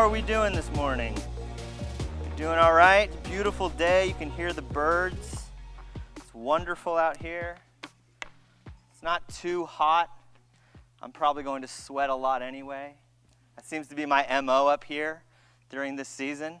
are we doing this morning? Doing all right? Beautiful day. You can hear the birds. It's wonderful out here. It's not too hot. I'm probably going to sweat a lot anyway. That seems to be my MO up here during this season.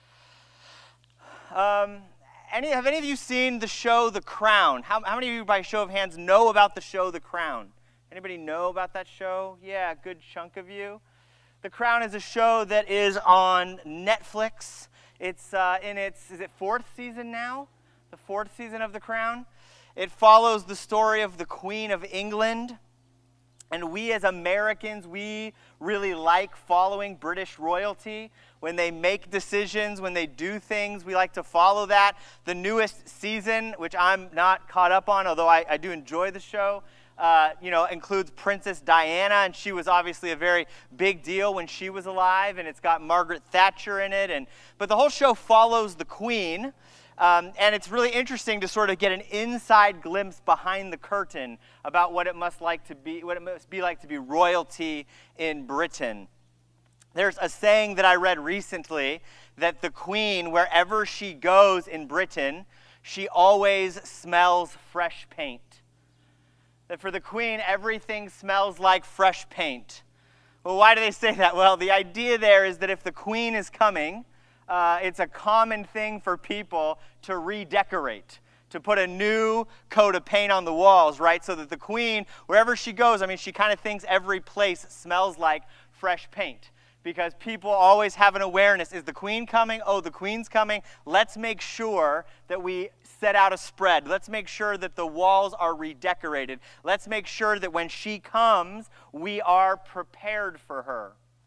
Have any of you seen the show The Crown? How many of you, by show of hands, know about the show The Crown? Anybody know about that show? Yeah, a good chunk of you. The Crown is a show that is on Netflix. It's in its, is it fourth season now? The fourth season of The Crown. It follows the story of the Queen of England. And we as Americans, we really like following British royalty. When they make decisions, when they do things, we like to follow that. The newest season, which I'm not caught up on, although I do enjoy the show, includes Princess Diana, and she was obviously a very big deal when she was alive, and it's got Margaret Thatcher in it. But the whole show follows the Queen, and it's really interesting to sort of get an inside glimpse behind the curtain about what it must be like to be royalty in Britain. There's a saying that I read recently that the Queen, wherever she goes in Britain, she always smells fresh paint. That for the Queen, everything smells like fresh paint. Well, why do they say that? Well, the idea there is that if the Queen is coming, it's a common thing for people to redecorate, to put a new coat of paint on the walls, right? So that the Queen, wherever she goes, she kind of thinks every place smells like fresh paint. Because people always have an awareness, is the Queen coming? Oh, the Queen's coming. Let's make sure that we set out a spread. Let's make sure that the walls are redecorated. Let's make sure that when she comes, we are prepared for her.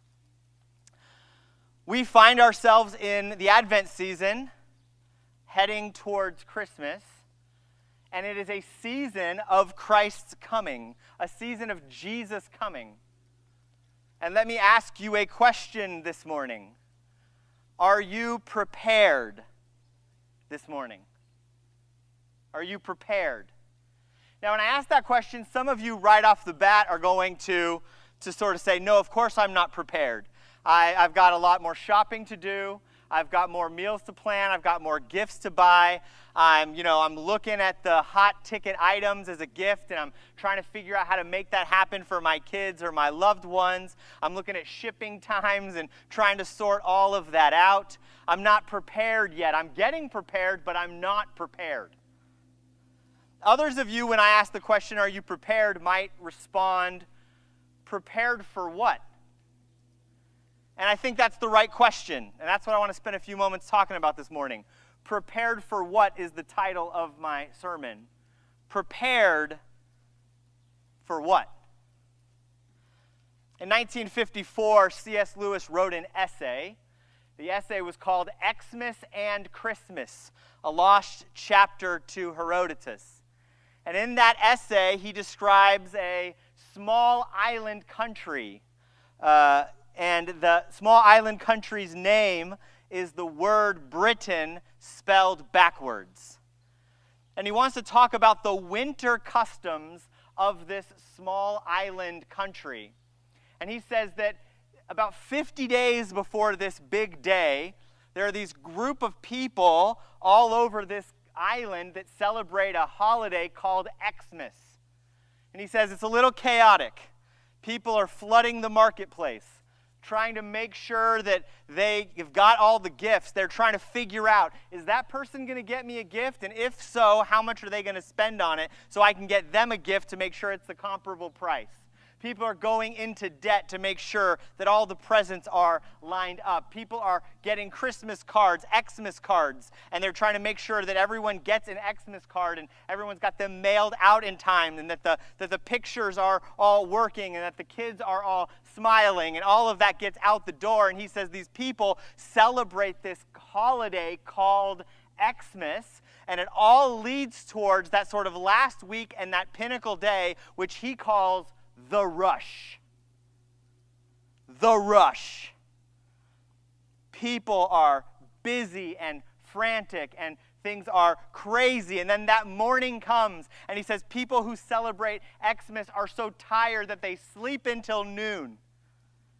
We find ourselves in the Advent season, heading towards Christmas, and it is a season of Christ's coming, a season of Jesus coming. And let me ask you a question this morning. Are you prepared this morning? Are you prepared? Now, when I ask that question, some of you right off the bat are going to sort of say, no, of course I'm not prepared. I've got a lot more shopping to do. I've got more meals to plan. I've got more gifts to buy. I'm looking at the hot ticket items as a gift, and I'm trying to figure out how to make that happen for my kids or my loved ones. I'm looking at shipping times and trying to sort all of that out. I'm not prepared yet. I'm getting prepared, but I'm not prepared. Others of you, when I ask the question, are you prepared, might respond, prepared for what? And I think that's the right question, and that's what I want to spend a few moments talking about this morning. Prepared for what is the title of my sermon? Prepared for what? In 1954, C.S. Lewis wrote an essay. The essay was called Xmas and Christmas, a lost chapter to Herodotus. And in that essay, he describes a small island country, and the small island country's name is the word Britain spelled backwards. And he wants to talk about the winter customs of this small island country. And he says that about 50 days before this big day, there are these group of people all over this island that celebrate a holiday called Xmas. And he says it's a little chaotic. People are flooding the marketplace, trying to make sure that they've got all the gifts. They're trying to figure out, is that person going to get me a gift? And if so, how much are they going to spend on it so I can get them a gift to make sure it's the comparable price? People are going into debt to make sure that all the presents are lined up. People are getting Christmas cards, Xmas cards, and they're trying to make sure that everyone gets an Xmas card and everyone's got them mailed out in time, and that the pictures are all working, and that the kids are all smiling, and all of that gets out the door. And he says these people celebrate this holiday called Xmas, and it all leads towards that sort of last week and that pinnacle day, which he calls the rush. The rush. People are busy and frantic, and things are crazy. And then that morning comes, and he says people who celebrate Xmas are so tired that they sleep until noon.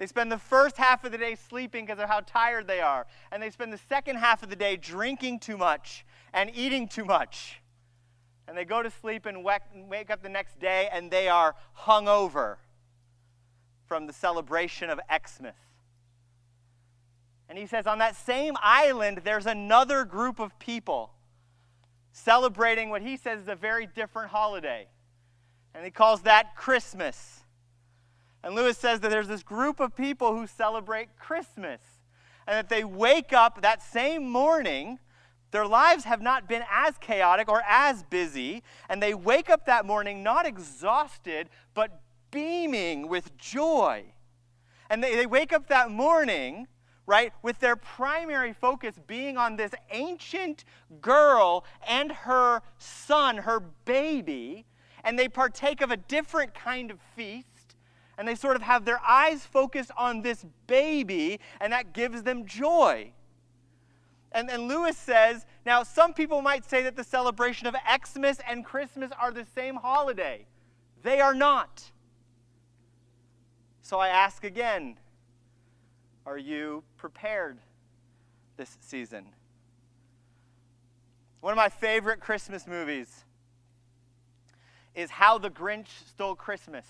They spend the first half of the day sleeping because of how tired they are. And they spend the second half of the day drinking too much and eating too much. And they go to sleep and wake up the next day and they are hungover from the celebration of Xmas. And he says on that same island, there's another group of people celebrating what he says is a very different holiday. And he calls that Christmas. And Lewis says that there's this group of people who celebrate Christmas. And that they wake up that same morning, their lives have not been as chaotic or as busy, and they wake up that morning not exhausted, but beaming with joy. And they wake up that morning, right, with their primary focus being on this ancient girl and her son, her baby, and they partake of a different kind of feast, and they sort of have their eyes focused on this baby, and that gives them joy. And Lewis says, now some people might say that the celebration of Xmas and Christmas are the same holiday. They are not. So I ask again, are you prepared this season? One of my favorite Christmas movies is How the Grinch Stole Christmas.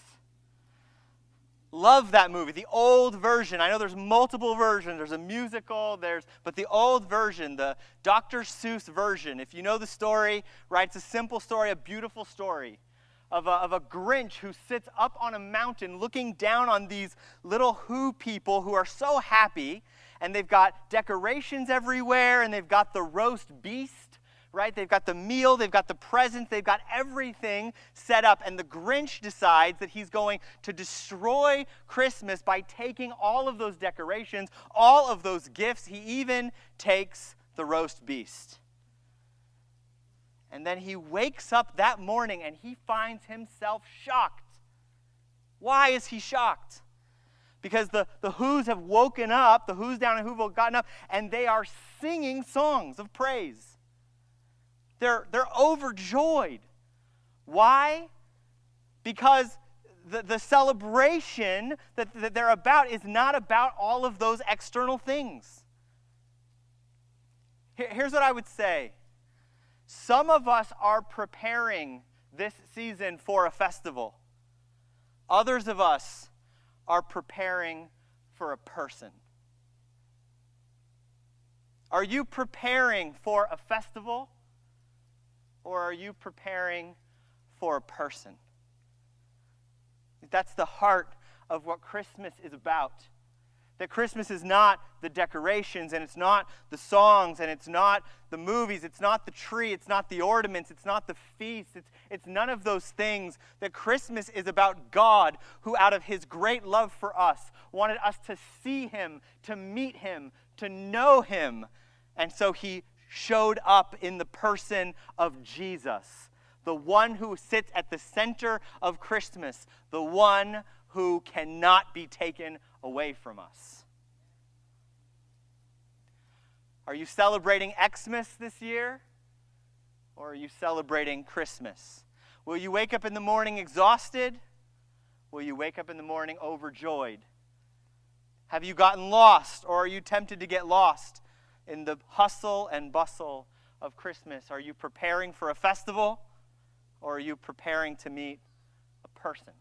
Love that movie, the old version. I know there's multiple versions. There's a musical, but the old version, the Dr. Seuss version, if you know the story, right, it's a simple story, a beautiful story of a Grinch who sits up on a mountain looking down on these little Who people who are so happy, and they've got decorations everywhere, and they've got the roast beast, right? They've got the meal, they've got the presents, they've got everything set up. And the Grinch decides that he's going to destroy Christmas by taking all of those decorations, all of those gifts. He even takes the roast beast. And then he wakes up that morning and he finds himself shocked. Why is he shocked? Because the Who's have woken up, the Who's down in Whoville have gotten up, and they are singing songs of praise. They're overjoyed. Why? Because the celebration that they're about is not about all of those external things. Here's what I would say. Some of us are preparing this season for a festival. Others of us are preparing for a person. Are you preparing for a festival? Or are you preparing for a person? That's the heart of what Christmas is about. That Christmas is not the decorations, and it's not the songs, and it's not the movies, it's not the tree, it's not the ornaments, it's not the feast, it's none of those things. That Christmas is about God, who out of his great love for us wanted us to see him, to meet him, to know him. And so he showed up in the person of Jesus, the one who sits at the center of Christmas, the one who cannot be taken away from us. Are you celebrating Xmas this year, or are you celebrating Christmas? Will you wake up in the morning exhausted? Will you wake up in the morning overjoyed? Have you gotten lost, or are you tempted to get lost in the hustle and bustle of Christmas? Are you preparing for a festival, or are you preparing to meet a person?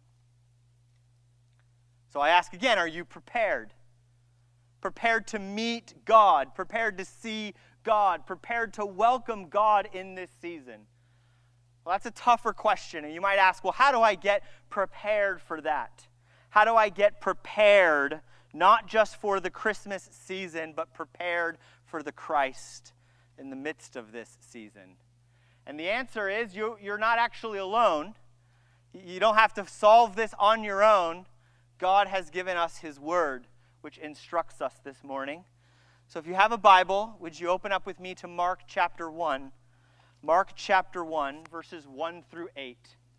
So I ask again, are you prepared? Prepared to meet God, prepared to see God, prepared to welcome God in this season? Well, that's a tougher question, and you might ask, well, how do I get prepared for that? How do I get prepared not just for the Christmas season, but prepared for the Christ in the midst of this season? And the answer is you're not actually alone. You don't have to solve this on your own. God has given us his word, which instructs us this morning. So if you have a Bible, would you open up with me to Mark chapter 1? Mark chapter 1, verses 1 through 8.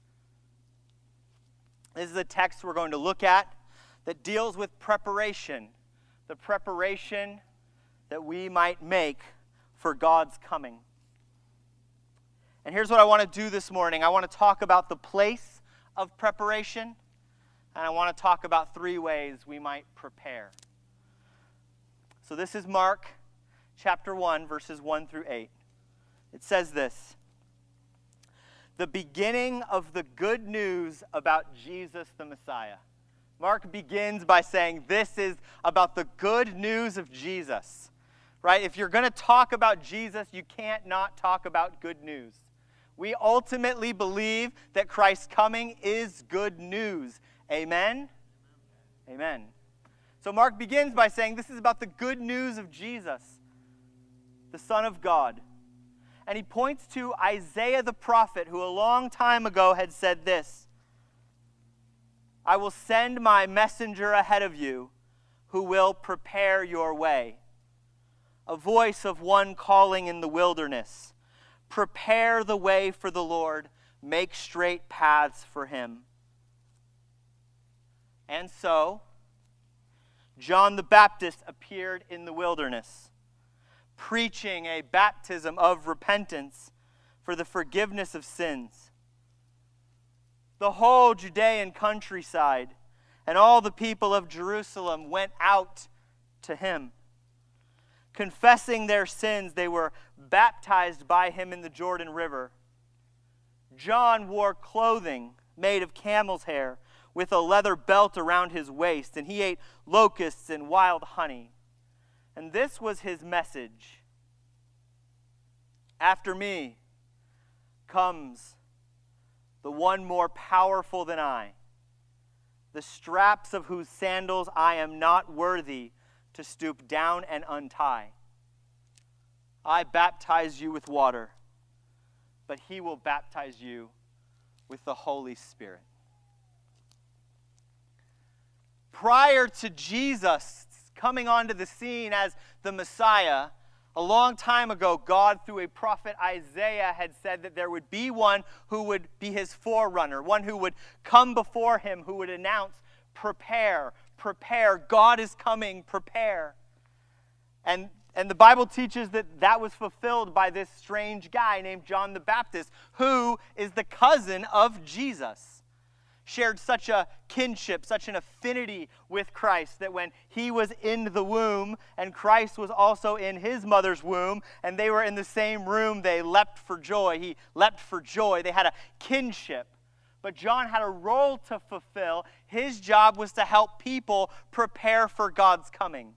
This is a text we're going to look at that deals with preparation, the preparation that we might make for God's coming. And here's what I want to do this morning. I want to talk about the place of preparation, And I want to talk about 3 ways we might prepare. So this is Mark chapter 1, verses 1 through 8. It says this: the beginning of the good news about Jesus the Messiah. Mark begins by saying this is about the good news of Jesus. Right? If you're going to talk about Jesus, you can't not talk about good news. We ultimately believe that Christ's coming is good news. Amen? Amen. So Mark begins by saying this is about the good news of Jesus, the Son of God. And he points to Isaiah the prophet, who a long time ago had said this: I will send my messenger ahead of you, who will prepare your way. A voice of one calling in the wilderness, prepare the way for the Lord, make straight paths for him. And so, John the Baptist appeared in the wilderness, preaching a baptism of repentance for the forgiveness of sins. The whole Judean countryside and all the people of Jerusalem went out to him. Confessing their sins, they were baptized by him in the Jordan River. John wore clothing made of camel's hair with a leather belt around his waist, and he ate locusts and wild honey. And this was his message: after me comes the one more powerful than I, the straps of whose sandals I am not worthy to stoop down and untie. I baptize you with water, but he will baptize you with the Holy Spirit. Prior to Jesus coming onto the scene as the Messiah, a long time ago, God, through a prophet Isaiah, had said that there would be one who would be his forerunner, one who would come before him, who would announce, prepare, prepare, God is coming, prepare. And the Bible teaches that that was fulfilled by this strange guy named John the Baptist, who is the cousin of Jesus. Shared such a kinship, such an affinity with Christ, that when he was in the womb and Christ was also in his mother's womb and they were in the same room, they leapt for joy. He leapt for joy. They had a kinship. But John had a role to fulfill. His job was to help people prepare for God's coming.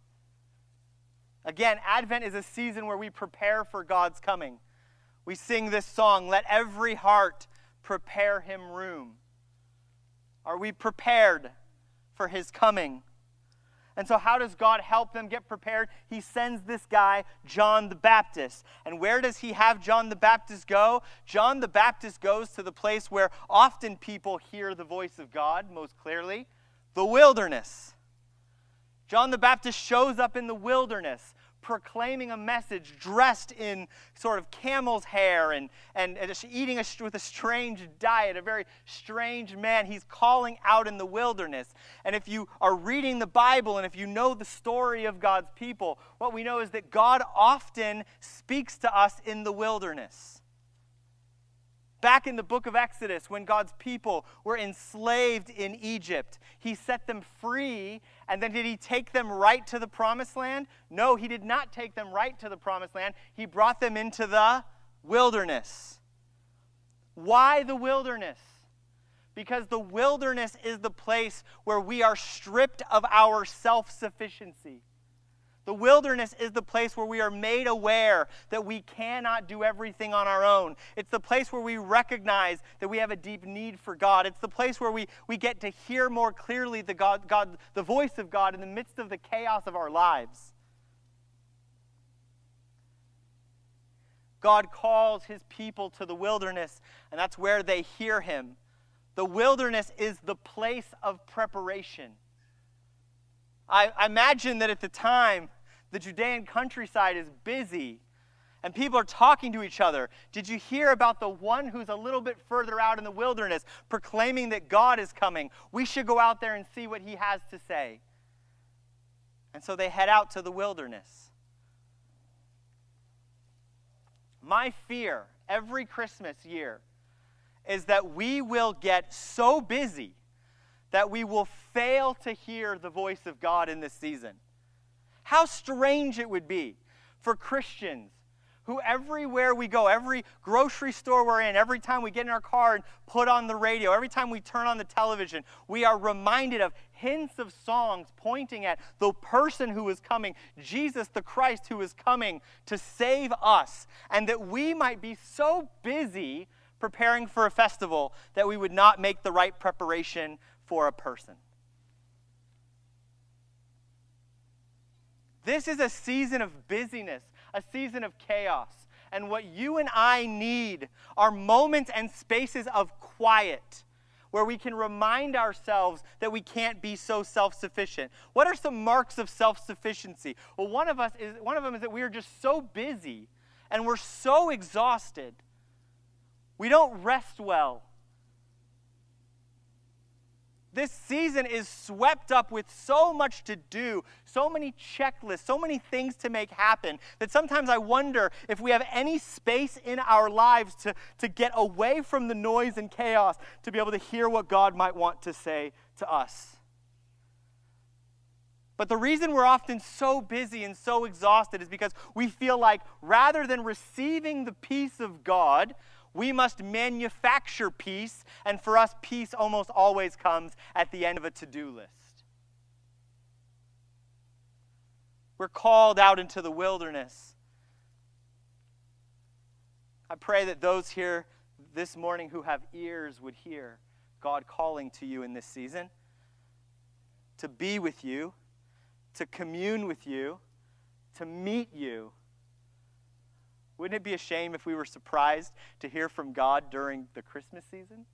Again, Advent is a season where we prepare for God's coming. We sing this song, "Let every heart prepare him room." Are we prepared for his coming? And so how does God help them get prepared? He sends this guy, John the Baptist. And where does he have John the Baptist go? John the Baptist goes to the place where often people hear the voice of God most clearly, the wilderness. John the Baptist shows up in the wilderness, proclaiming a message, dressed in sort of camel's hair and eating with a strange diet, a very strange man. He's calling out in the wilderness. And if you are reading the Bible and if you know the story of God's people, what we know is that God often speaks to us in the wilderness. Back in the book of Exodus, when God's people were enslaved in Egypt, he set them free, and then did he take them right to the promised land? No, he did not take them right to the promised land. He brought them into the wilderness. Why the wilderness? Because the wilderness is the place where we are stripped of our self-sufficiency. The wilderness is the place where we are made aware that we cannot do everything on our own. It's the place where we recognize that we have a deep need for God. It's the place where we get to hear more clearly the voice of God in the midst of the chaos of our lives. God calls his people to the wilderness, and that's where they hear him. The wilderness is the place of preparation. I imagine that at the time, the Judean countryside is busy and people are talking to each other. Did you hear about the one who's a little bit further out in the wilderness proclaiming that God is coming? We should go out there and see what he has to say. And so they head out to the wilderness. My fear every Christmas year is that we will get so busy that we will fail to hear the voice of God in this season. How strange it would be for Christians who everywhere we go, every grocery store we're in, every time we get in our car and put on the radio, every time we turn on the television, we are reminded of hints of songs pointing at the person who is coming, Jesus the Christ who is coming to save us, and that we might be so busy preparing for a festival that we would not make the right preparation for a person. This is a season of busyness, a season of chaos. And what you and I need are moments and spaces of quiet where we can remind ourselves that we can't be so self-sufficient. What are some marks of self-sufficiency? Well, one of them is that we are just so busy and we're so exhausted. We don't rest well. This season is swept up with so much to do, so many checklists, so many things to make happen, that sometimes I wonder if we have any space in our lives to get away from the noise and chaos to be able to hear what God might want to say to us. But the reason we're often so busy and so exhausted is because we feel like rather than receiving the peace of God, we must manufacture peace, and for us, peace almost always comes at the end of a to-do list. We're called out into the wilderness. I pray that those here this morning who have ears would hear God calling to you in this season, to be with you, to commune with you, to meet you. Wouldn't it be a shame if we were surprised to hear from God during the Christmas season?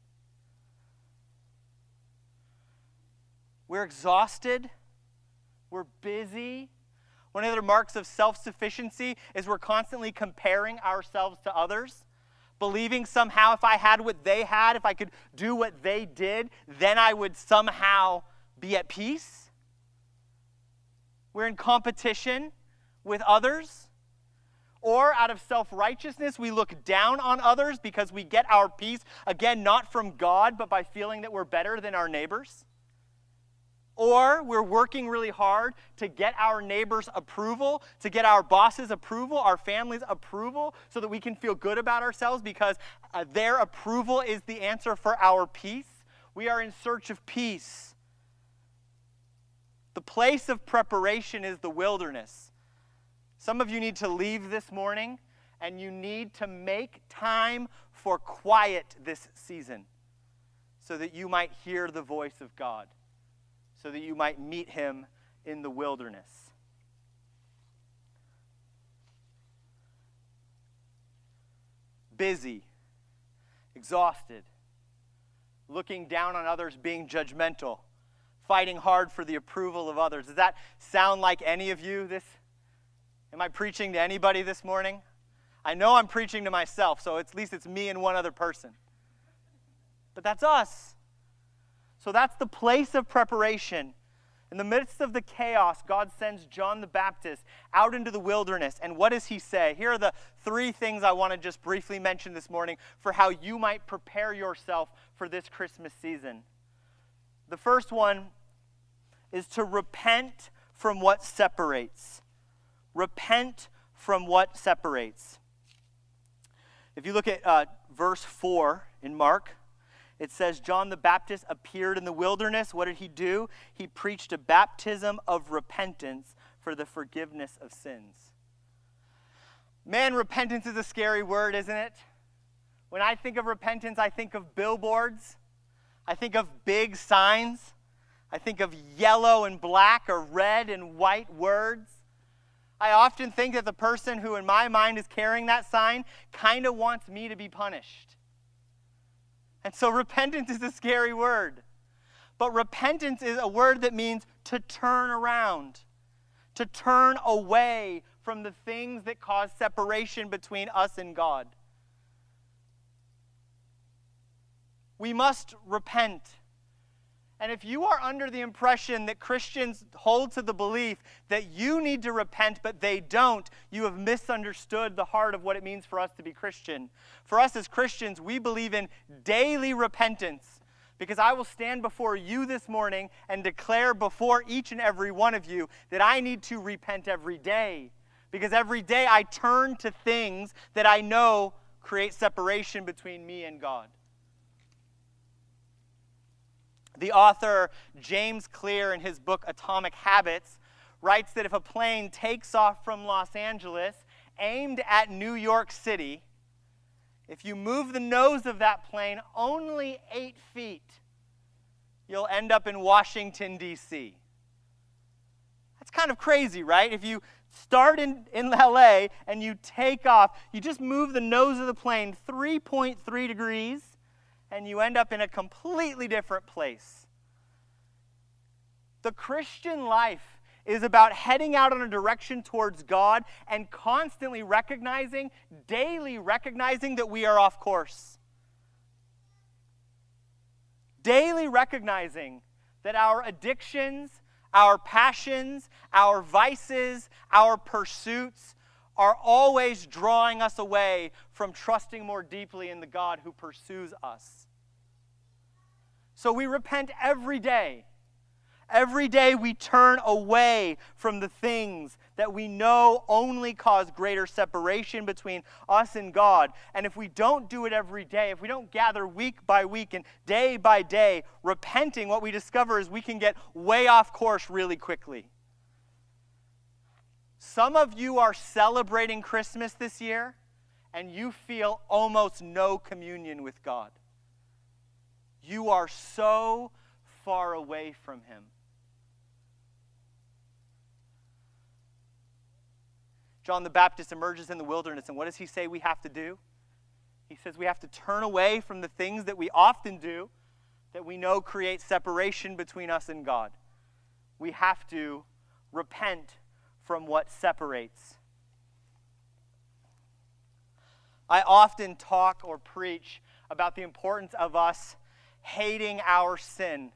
We're exhausted. We're busy. One of the marks of self-sufficiency is we're constantly comparing ourselves to others, believing somehow if I had what they had, if I could do what they did, then I would somehow be at peace. We're in competition with others. Or out of self-righteousness, we look down on others because we get our peace, again, not from God, but by feeling that we're better than our neighbors. Or we're working really hard to get our neighbors' approval, to get our boss's approval, our family's approval, so that we can feel good about ourselves because their approval is the answer for our peace. We are in search of peace. The place of preparation is the wilderness. Some of you need to leave this morning, and you need to make time for quiet this season so that you might hear the voice of God, so that you might meet him in the wilderness. Busy, exhausted, looking down on others, being judgmental, fighting hard for the approval of others. Does that sound like any of you? Am I preaching to anybody this morning? I know I'm preaching to myself, so at least it's me and one other person. But that's us. So that's the place of preparation. In the midst of the chaos, God sends John the Baptist out into the wilderness. And what does he say? Here are the 3 things I want to just briefly mention this morning for how you might prepare yourself for this Christmas season. The first one is to repent from what separates. Repent from what separates. If you look at verse 4 in Mark, it says, John the Baptist appeared in the wilderness. What did he do? He preached a baptism of repentance for the forgiveness of sins. Man, repentance is a scary word, isn't it? When I think of repentance, I think of billboards. I think of big signs. I think of yellow and black or red and white words. I often think that the person who in my mind is carrying that sign kind of wants me to be punished. And so repentance is a scary word. But repentance is a word that means to turn around, to turn away from the things that cause separation between us and God. We must repent. And if you are under the impression that Christians hold to the belief that you need to repent but they don't, you have misunderstood the heart of what it means for us to be Christian. For us as Christians, we believe in daily repentance Because I will stand before you this morning and declare before each and every one of you that I need to repent every day. Because every day I turn to things that I know create separation between me and God. The author James Clear, in his book Atomic Habits, writes that if a plane takes off from Los Angeles aimed at New York City, if you move the nose of that plane only 8 feet, you'll end up in Washington, D.C. That's kind of crazy, right? If you start in LA and you take off, you just move the nose of the plane 3.3 degrees, and you end up in a completely different place. The Christian life is about heading out in a direction towards God and constantly recognizing, daily recognizing that we are off course. Daily recognizing that our addictions, our passions, our vices, our pursuits are always drawing us away from trusting more deeply in the God who pursues us. So we repent every day. Every day we turn away from the things that we know only cause greater separation between us and God. And if we don't do it every day, if we don't gather week by week and day by day, repenting, what we discover is we can get way off course really quickly. Some of you are celebrating Christmas this year, and you feel almost no communion with God. You are so far away from Him. John the Baptist emerges in the wilderness, and what does he say we have to do? He says we have to turn away from the things that we often do that we know create separation between us and God. We have to repent from what separates. I often talk or preach about the importance of us hating our sin.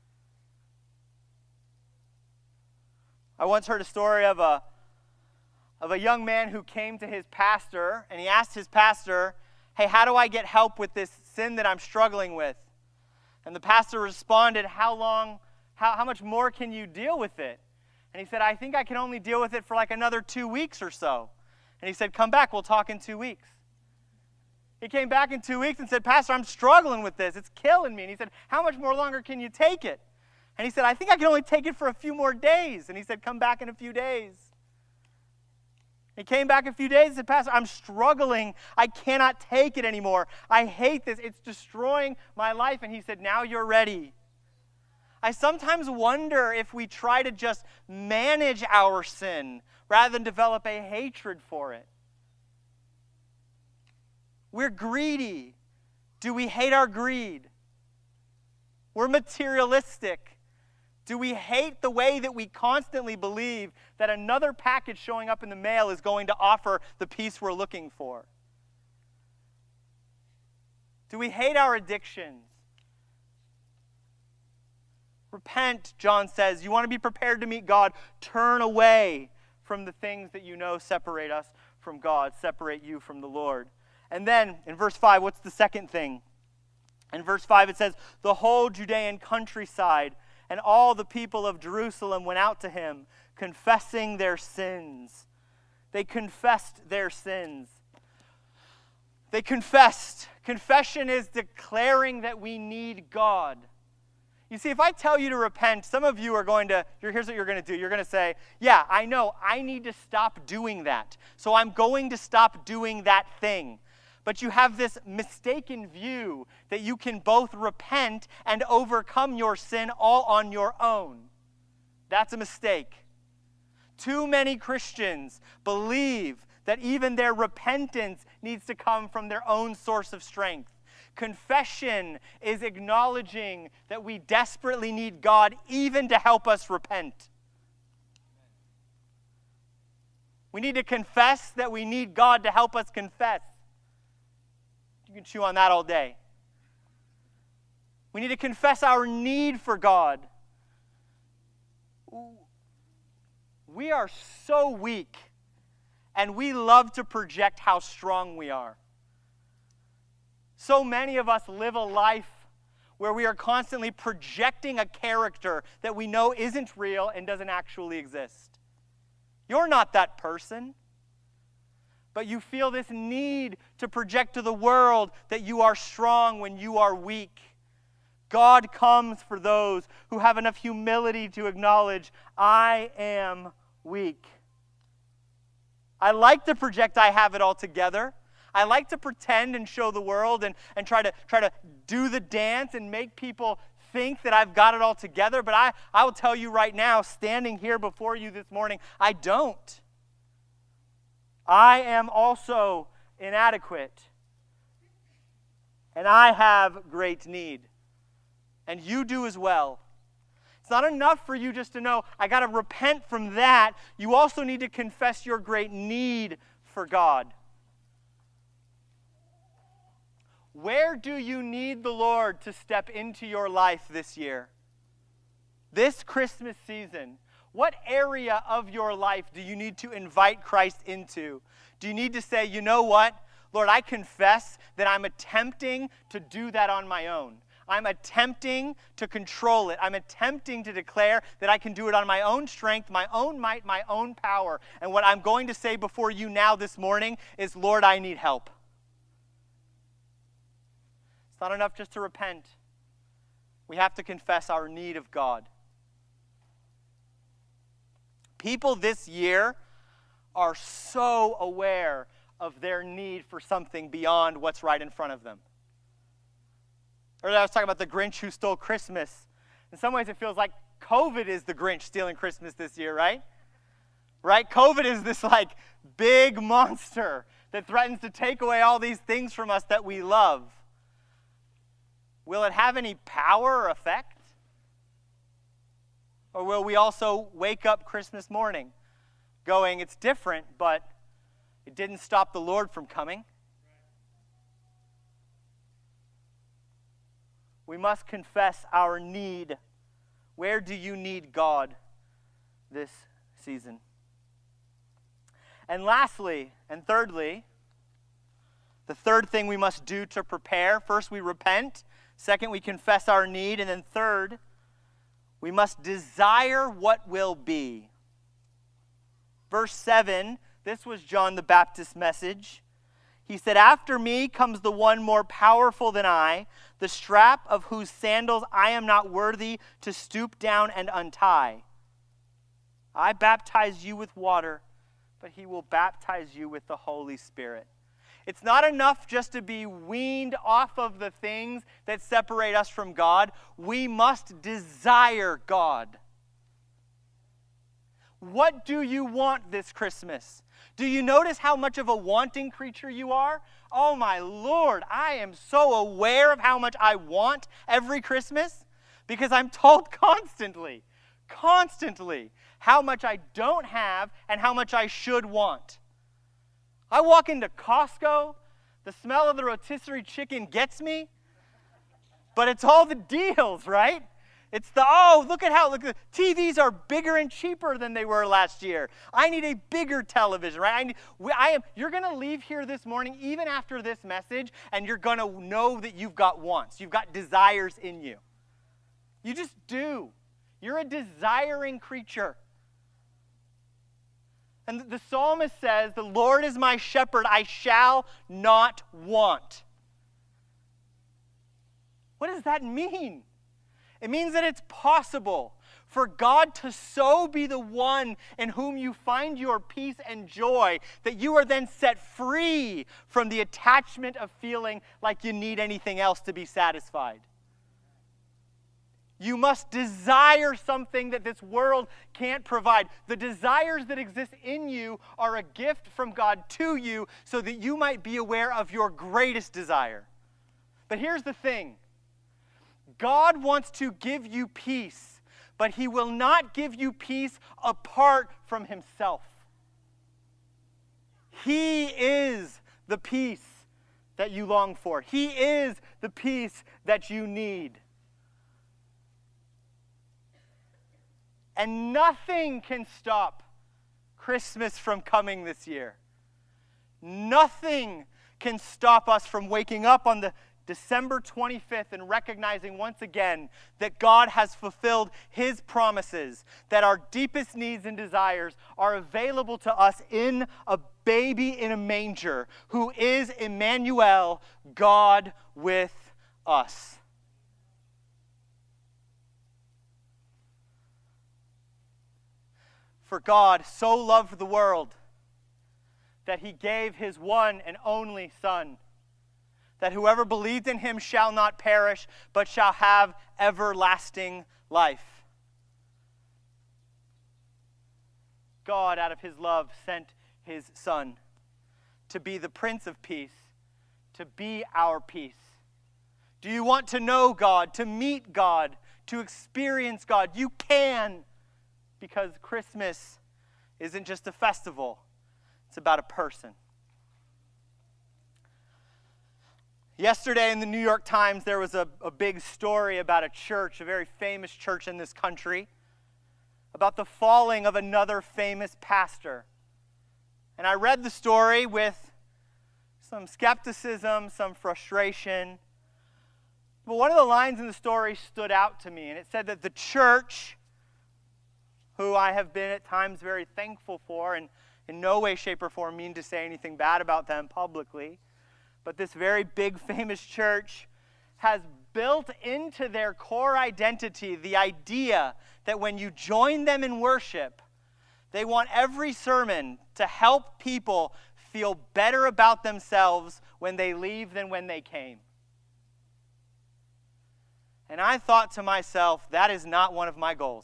I once heard a story of a young man who came to his pastor, and he asked his pastor, hey, how do I get help with this sin that I'm struggling with? And the pastor responded, how much more can you deal with it? And he said, I think I can only deal with it for like another 2 weeks or so. And he said, come back, we'll talk in 2 weeks. He came back in 2 weeks and said, Pastor, I'm struggling with this. It's killing me. And he said, how much more longer can you take it? And he said, I think I can only take it for a few more days. And he said, come back in a few days. He came back a few days and said, Pastor, I'm struggling. I cannot take it anymore. I hate this. It's destroying my life. And he said, now you're ready. I sometimes wonder if we try to just manage our sin rather than develop a hatred for it. We're greedy. Do we hate our greed? We're materialistic. Do we hate the way that we constantly believe that another package showing up in the mail is going to offer the peace we're looking for? Do we hate our addictions? Repent, John says. You want to be prepared to meet God? Turn away from the things that you know separate us from God, separate you from the Lord. And then, in verse 5, what's the second thing? In verse 5 it says, the whole Judean countryside and all the people of Jerusalem went out to him, confessing their sins. They confessed their sins. They confessed. Confession is declaring that we need God. You see, if I tell you to repent, some of you are here's what you're going to do. You're going to say, yeah, I know, I need to stop doing that. So I'm going to stop doing that thing. But you have this mistaken view that you can both repent and overcome your sin all on your own. That's a mistake. Too many Christians believe that even their repentance needs to come from their own source of strength. Confession is acknowledging that we desperately need God even to help us repent. We need to confess that we need God to help us confess. You can chew on that all day. We need to confess our need for God. We are so weak, and we love to project how strong we are. So many of us live a life where we are constantly projecting a character that we know isn't real and doesn't actually exist. You're not that person, but you feel this need to project to the world that you are strong when you are weak. God comes for those who have enough humility to acknowledge, I am weak. I like to project I have it all together. I like to pretend and show the world and try to do the dance and make people think that I've got it all together. But I will tell you right now, standing here before you this morning, I don't. I am also inadequate. And I have great need. And you do as well. It's not enough for you just to know, I got to repent from that. You also need to confess your great need for God. Where do you need the Lord to step into your life this year? This Christmas season, what area of your life do you need to invite Christ into? Do you need to say, you know what? Lord, I confess that I'm attempting to do that on my own. I'm attempting to control it. I'm attempting to declare that I can do it on my own strength, my own might, my own power. And what I'm going to say before you now this morning is, Lord, I need help. It's not enough just to repent. We have to confess our need of God. People this year are so aware of their need for something beyond what's right in front of them. Earlier I was talking about the Grinch who stole Christmas. In some ways it feels like COVID is the Grinch stealing Christmas this year, right? Right? COVID is this like big monster that threatens to take away all these things from us that we love. Will it have any power or effect? Or will we also wake up Christmas morning going, it's different, but it didn't stop the Lord from coming? We must confess our need. Where do you need God this season? And lastly, and thirdly, the third thing we must do to prepare, first we repent, second we confess our need, and then third, we must desire what will be. Verse 7, this was John the Baptist's message. He said, after me comes the one more powerful than I, the strap of whose sandals I am not worthy to stoop down and untie. I baptize you with water, but he will baptize you with the Holy Spirit. It's not enough just to be weaned off of the things that separate us from God. We must desire God. What do you want this Christmas? Do you notice how much of a wanting creature you are? Oh my Lord, I am so aware of how much I want every Christmas because I'm told constantly, how much I don't have and how much I should want. I walk into Costco, the smell of the rotisserie chicken gets me, but it's all the deals, right? It's the, look, the TVs are bigger and cheaper than they were last year. I need a bigger television, right? You're going to leave here this morning, even after this message, and you're going to know that you've got wants. You've got desires in you. You just do. You're a desiring creature. And the psalmist says, the Lord is my shepherd, I shall not want. What does that mean? It means that it's possible for God to so be the one in whom you find your peace and joy that you are then set free from the attachment of feeling like you need anything else to be satisfied. You must desire something that this world can't provide. The desires that exist in you are a gift from God to you so that you might be aware of your greatest desire. But here's the thing. God wants to give you peace, but he will not give you peace apart from himself. He is the peace that you long for. He is the peace that you need. And nothing can stop Christmas from coming this year. Nothing can stop us from waking up on the December 25th, and recognizing once again that God has fulfilled his promises, that our deepest needs and desires are available to us in a baby in a manger, who is Emmanuel, God with us. For God so loved the world that he gave his one and only Son, that whoever believes in him shall not perish, but shall have everlasting life. God, out of his love, sent his Son to be the Prince of Peace, to be our peace. Do you want to know God, to meet God, to experience God? You can, because Christmas isn't just a festival. It's about a person. Yesterday in the New York Times, there was a big story about a church, a very famous church in this country, about the falling of another famous pastor. And I read the story with some skepticism, some frustration. But one of the lines in the story stood out to me, and it said that the church, who I have been at times very thankful for, and in no way, shape, or form mean to say anything bad about them publicly, but this very big, famous church has built into their core identity the idea that when you join them in worship, they want every sermon to help people feel better about themselves when they leave than when they came. And I thought to myself, that is not one of my goals.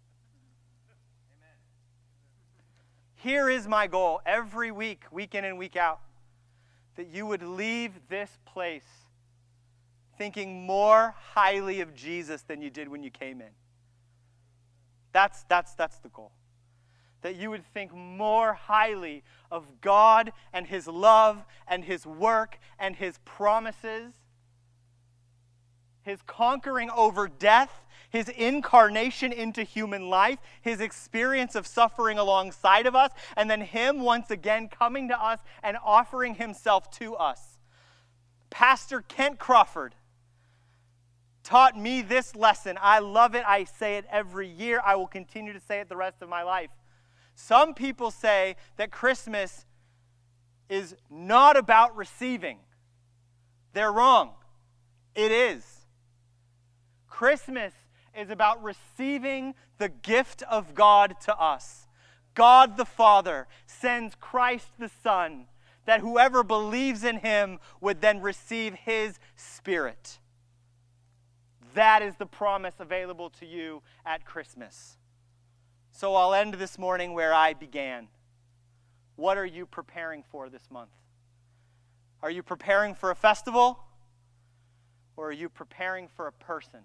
Here is my goal every week, week in and week out, that you would leave this place thinking more highly of Jesus than you did when you came in. That's the goal. That you would think more highly of God and his love and his work and his promises, his conquering over death, his incarnation into human life, his experience of suffering alongside of us, and then him once again coming to us and offering himself to us. Pastor Kent Crawford taught me this lesson. I love it. I say it every year. I will continue to say it the rest of my life. Some people say that Christmas is not about receiving. They're wrong. It is. Christmas is about receiving the gift of God to us. God the Father sends Christ the Son, that whoever believes in him would then receive his Spirit. That is the promise available to you at Christmas. So I'll end this morning where I began. What are you preparing for this month? Are you preparing for a festival? Or are you preparing for a person?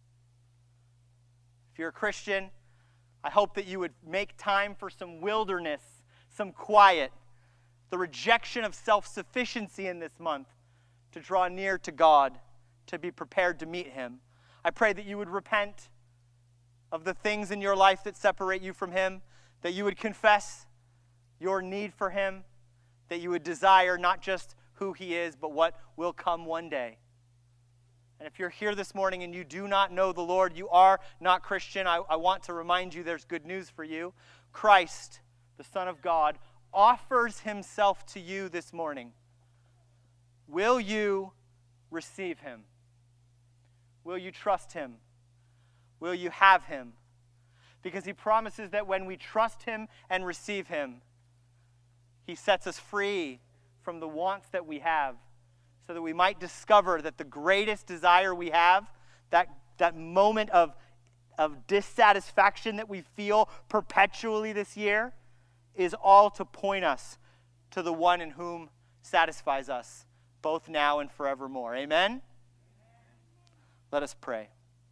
If you're a Christian, I hope that you would make time for some wilderness, some quiet, the rejection of self-sufficiency in this month, to draw near to God, to be prepared to meet him. I pray that you would repent of the things in your life that separate you from him, that you would confess your need for him, that you would desire not just who he is, but what will come one day. And if you're here this morning and you do not know the Lord, you are not Christian, I want to remind you there's good news for you. Christ, the Son of God, offers himself to you this morning. Will you receive him? Will you trust him? Will you have him? Because he promises that when we trust him and receive him, he sets us free from the wants that we have, so that we might discover that the greatest desire we have, that moment of dissatisfaction that we feel perpetually this year, is all to point us to the one in whom satisfies us, both now and forevermore. Amen? Let us pray.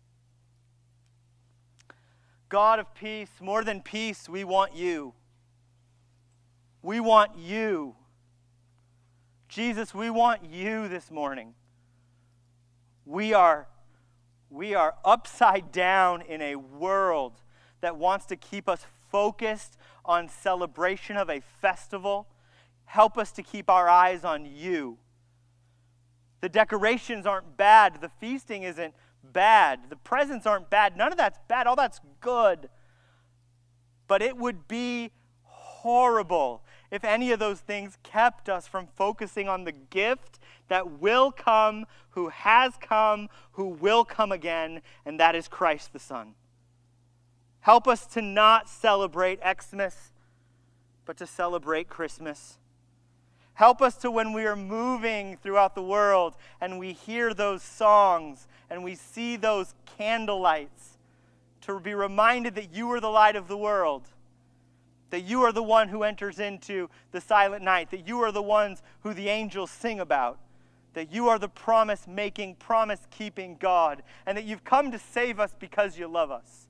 God of peace, more than peace, we want you. We want you. Jesus, we want you this morning. We are upside down in a world that wants to keep us focused on celebration of a festival. Help us to keep our eyes on you. The decorations aren't bad. The feasting isn't bad. The presents aren't bad. None of that's bad. All that's good. But it would be horrible if any of those things kept us from focusing on the gift that will come, who has come, who will come again, and that is Christ the Son. Help us to not celebrate Xmas, but to celebrate Christmas. Help us to, when we are moving throughout the world and we hear those songs and we see those candlelights, to be reminded that you are the light of the world, that you are the one who enters into the silent night, that you are the ones who the angels sing about, that you are the promise-making, promise-keeping God, and that you've come to save us because you love us.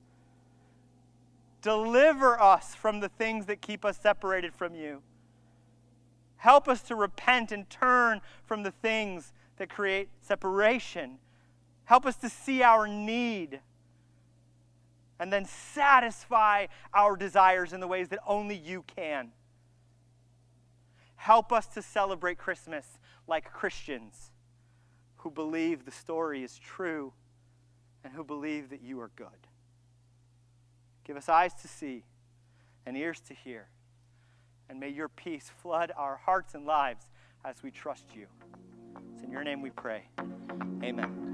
Deliver us from the things that keep us separated from you. Help us to repent and turn from the things that create separation. Help us to see our need and then satisfy our desires in the ways that only you can. Help us to celebrate Christmas like Christians who believe the story is true and who believe that you are good. Give us eyes to see and ears to hear. And may your peace flood our hearts and lives as we trust you. It's in your name we pray. Amen.